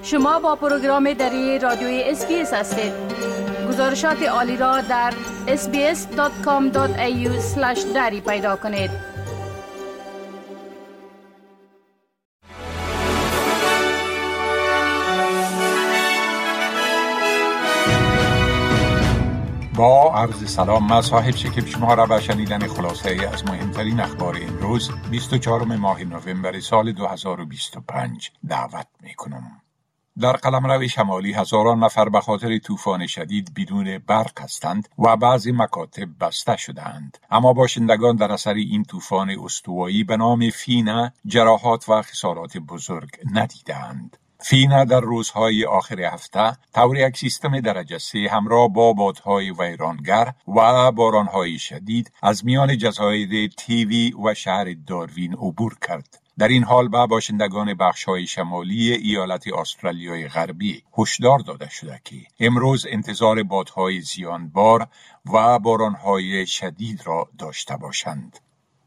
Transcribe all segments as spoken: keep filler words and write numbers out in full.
شما با پروگرام دری رادیوی اس بی اس هستید. گزارشات عالی را در اس بی اس دات کام دات ای یو اسلش دری پیدا کنید. با عرض سلام، من صاحب شکیب شما را به شنیدن خلاصه ای از مهمترین اخبار امروز بیست و چهارم ماه نوامبر سال دو هزار و بیست و پنج دعوت می کنم. در قلمرو شمالی هزاران نفر به خاطر طوفان شدید بدون برق هستند و بعضی مکاتب بسته شدند. اما باشندگان در اثر این طوفان استوایی به نام فینا جراحات و خسارات بزرگ ندیدند. فینا در روزهای آخر هفته طور یک سیستم درجه سه همراه با بادهای ویرانگر و بارانهای شدید از میان جزایر تیوی و شهر داروین عبور کرد. در این حال به باشندگان بخش‌های شمالی ایالت استرالیای غربی هشدار داده شده که امروز انتظار بادهای زیانبار و بارانهای شدید را داشته باشند.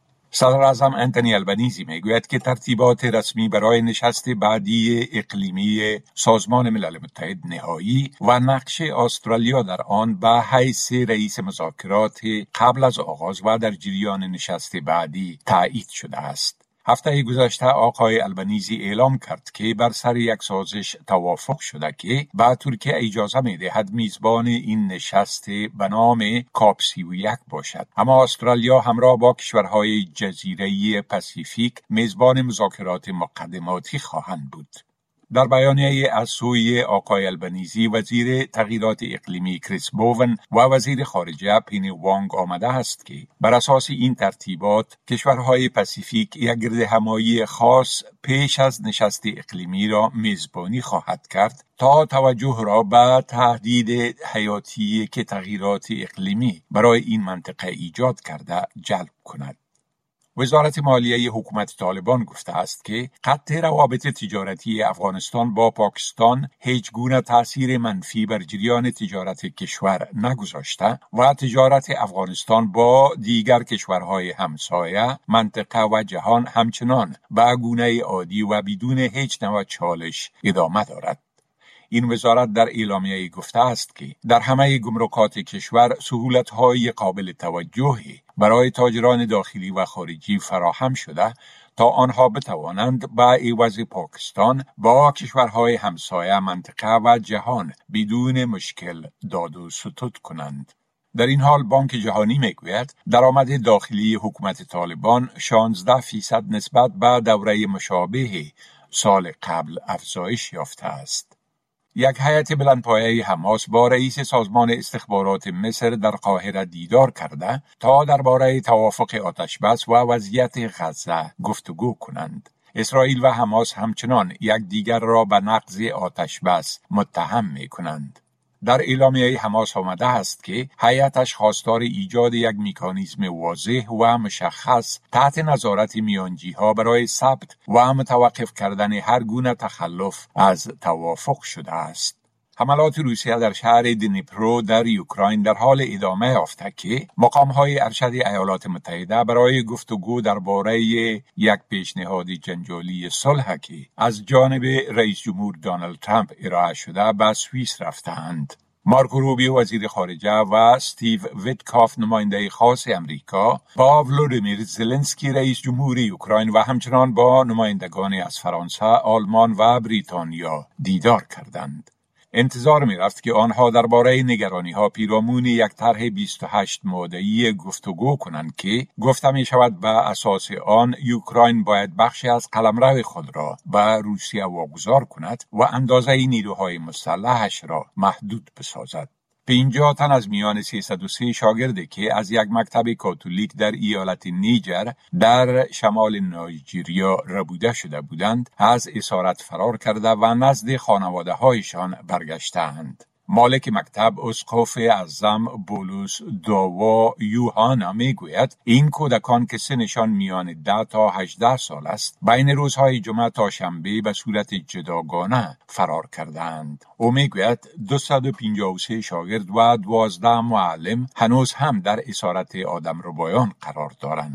صدر اعظم انتونی البنیزی میگوید که ترتیبات رسمی برای نشست بعدی اقلیمی سازمان ملل متحد نهایی و نقش استرالیا در آن به حیث رئیس مذاکرات قبل از آغاز و در جریان نشست بعدی تایید شده است. هفته گذشته آقای البنیزی اعلام کرد که بر سر یک سازش توافق شده که به ترکیه اجازه می‌دهد میزبان این نشست به نام کاپ سی و یک باشد، اما استرالیا همراه با کشورهای جزیره پاسیفیک میزبان مذاکرات مقدماتی خواهند بود. در بیانیه از سوی آقای البنیزی، وزیر تغییرات اقلیمی کریس بوون و وزیر خارجه پینی وانگ آمده است که بر اساس این ترتیبات کشورهای پاسیفیک یک گردهمایی خاص پیش از نشست اقلیمی را میزبانی خواهد کرد تا توجه را به تهدید حیاتی که تغییرات اقلیمی برای این منطقه ایجاد کرده جلب کند. وزارت مالیه حکومت طالبان گفته است که قطع روابط تجارتی افغانستان با پاکستان هیچ گونه تأثیر منفی بر جریان تجارت کشور نگذاشته و تجارت افغانستان با دیگر کشورهای همسایه، منطقه و جهان همچنان به گونه عادی و بدون هیچ نوع چالش ادامه دارد. این وزارت در اعلامیه گفته است که در همه گمرکات کشور سهولت‌های قابل توجهی برای تاجران داخلی و خارجی فراهم شده تا آنها بتوانند به عوض پاکستان با کشورهای همسایه، منطقه و جهان بدون مشکل داد و ستد کنند. در این حال بانک جهانی میگوید درآمد داخلی حکومت طالبان شانزده فیصد نسبت به دوره مشابه سال قبل افزایش یافته است. یک هیئت بلندپایه حماس با رئیس سازمان استخبارات مصر در قاهره دیدار کرده تا درباره توافق آتشبس و وضعیت غزه گفتگو کنند. اسرائیل و حماس همچنان یکدیگر را به نقض آتشبس متهم می کنند. در اعلامیه حماس آمده است که هیئتش خواستار ایجاد یک مکانیزم واضح و مشخص تحت نظارت میانجی‌ها برای ثبت و متوقف کردن هر گونه تخلف از توافق شده است. حملات روسیه در شهر دنیپرو در اوکراین در حال ادامه یافته که مقام‌های ارشد ایالات متحده برای گفتگو درباره یک پیشنهاد جنجالی صلح که از جانب رئیس جمهور دونالد ترامپ ارائه شده به سوئیس رفتند. مارکو روبیو وزیر خارجه و استیو ویتکاف نماینده خاص امریکا با ولودیمیر زلنسکی رئیس جمهور اوکراین و همچنان با نمایندگان از فرانسه، آلمان و بریتانیا دیدار کردند. انتظار می رفت که آنها درباره نگرانی ها پیرامون یک طرح بیست و هشت ماده‌ای گفتگو کنند که گفته می شود به اساس آن اوکراین باید بخشی از قلمرو خود را به روسیه واگذار کند و اندازه نیروهای مسلحش را محدود بسازد. پنجاه تن از میان سیصد و سه شاگردی که از یک مکتب کاتولیک در ایالت نیجر در شمال نایجیریا ربوده شده بودند از اسارت فرار کرده و نزد خانواده هایشان برگشتند. مالک مکتب اسقف اعظم بولس داوا یوهانا میگوید این کودکان که سنشان میان ده تا هجده سال است بین روزهای جمعه تا شنبه به صورت جداگانه فرار کردند. او میگوید دویست و پنجاه و سه شاگرد و دوازده معلم هنوز هم در اسارت آدمربایان قرار دارند.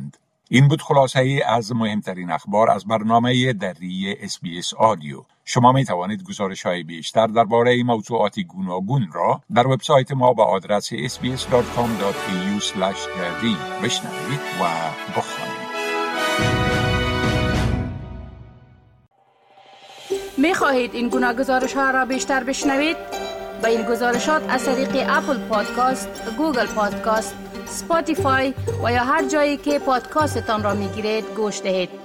این بود خلاصه ای از مهمترین اخبار از برنامه دری اس بی اس آدیو. شما می توانید گزارش های بیشتر درباره موضوعات گوناگون را در وبسایت ما با آدرس اس بی اس دات کام دات ای یو اسلش دری بشنوید و بخوانید. می خواهید این گناه گزارش ها را بیشتر بشنوید؟ با این گزارشات از طریق اپل پادکاست، گوگل پادکاست، اسپاتیفای و یا هر جایی که پادکاستتان را می گیرید گوش دهید.